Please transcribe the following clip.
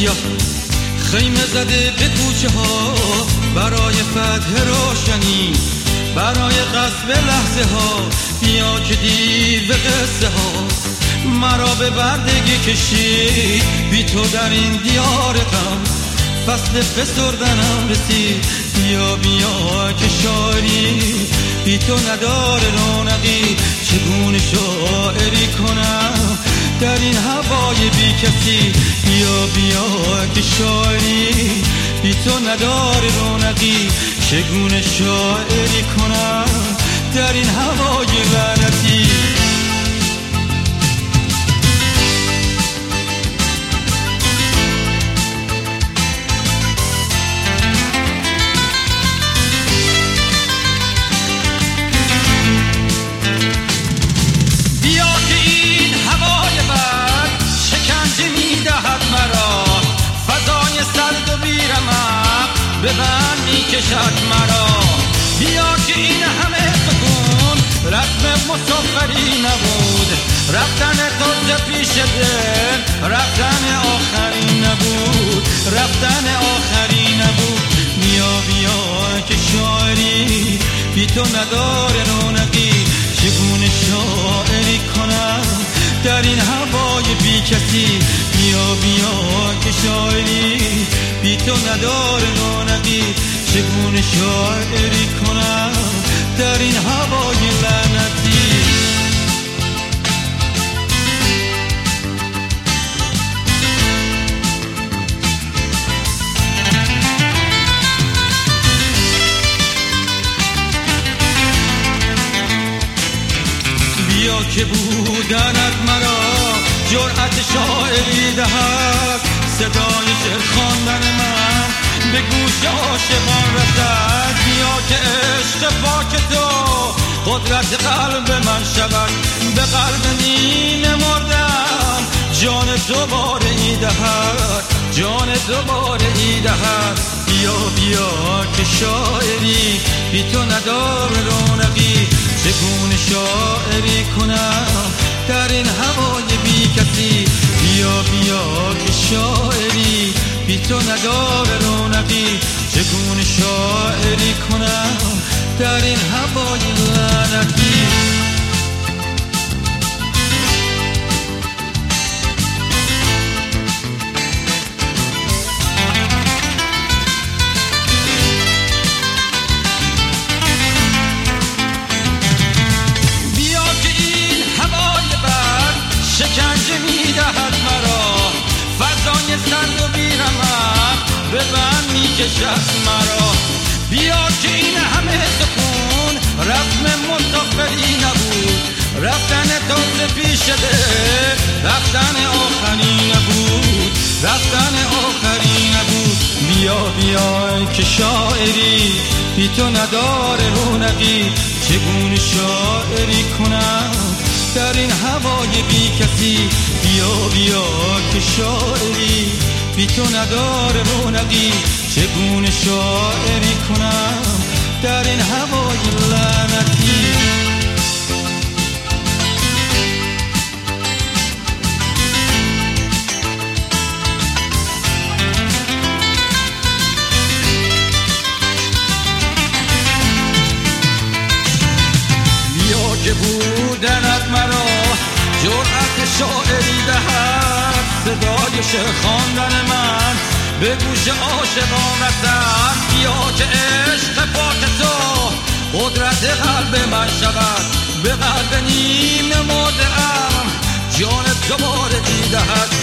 سیاه خیمه زده به کوچه ها برای فتح روشنی، برای غصب لحظه ها. بیا که دیو قصه ها مرا به بردگی کشید، بی تو در این دیار غم فصل فسردنم رسید. بیا بیا که شاعری بی تو نداره رونقی، چگونه شاعری کنم در این هوای بی کسی. بیا بیا که شاعری بی تو نداره رونقی، چگونه شاعری کنم در این هوای لعنتی. به من میکشد مرا، بیا که این همه سکون رسم مسافری نبود. رفتن تازه پیش دل رفتن آخری نبود، رفتن آخری نبود. بیا بیا که شاعری بی تو نداره رونقی، چگونه شاعری کنم در این هوای بی کسی. بیا بیا که شاعری بی تو نداره رونقی، چگونه شاعری کنم در این هوای لعنتی. بیا که بودنت مرا جرأت شاعری دهد، صدای شعر خواندن من به گوش عاشقان رسد. بیا که عشق پاک تو قدرت قلب من شود، به قلب نیمه مردم جان دوباره ای دهد، جان دوباره ای دهد. بیا بیا که شاعری بی تو نداره رونقی، چگونه شاعری کنم در این هوای بی کسی. بیا بیا که شاعری بی تو نداره رونقی، چگونه شاعری کنم در این هوای لعنتی. شکنجه میدهد مرا فضای سرد و بیرمق، به من میکشد مرا. بیا که این همه سکون رسم مسافری نبود. رفتن تازه پیش دل رفتن آخری نبود، رفتن آخری نبود. بیا بیا که شاعری بی تو نداره رونقی، چگونه شاعری کنم در این هوای بی کسی. بیا بیا که شاعری بی تو نداره رونقی، چگونه شاعری کنم در این هوای لعنتی. بیا که بودنت مرا جرأت شاعری دهد، صدای شعر خواندن من به گوش عاشقان رسد. بیا که عشق پاک تو قدرت قلب من شود، به قلب نیمه مرده ام جان دوباره ای دهد.